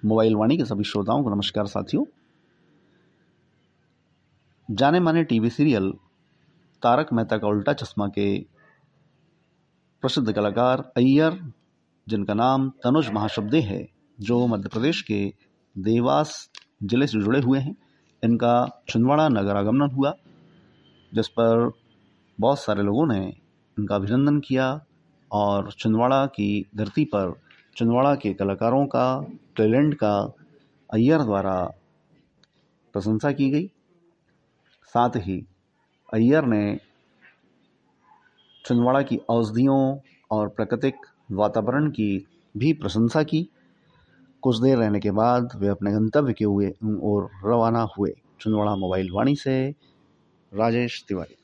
Mobile वाणी के सभी श्रोताओं को नमस्कार साथियों। जाने माने टीवी सीरियल तारक मेहता का उल्टा चश्मा के प्रसिद्ध कलाकार अय्यर, जिनका नाम तनुज महाशब्दे है, जो मध्य प्रदेश के देवास जिले से जुड़े हुए हैं, इनका छिंदवाड़ा नगर आगमन हुआ, जिस पर बहुत सारे लोगों ने इनका अभिनंदन किया और छिंदवाड़ा की धरती पर छिंदवाड़ा के कलाकारों का, टैलेंट का अय्यर द्वारा प्रशंसा की गई। साथ ही अय्यर ने छिंदवाड़ा की औषधियों और प्राकृतिक वातावरण की भी प्रशंसा की। कुछ देर रहने के बाद वे अपने गंतव्य के ओर रवाना हुए। छिंदवाड़ा मोबाइल वाणी से राजेश तिवारी।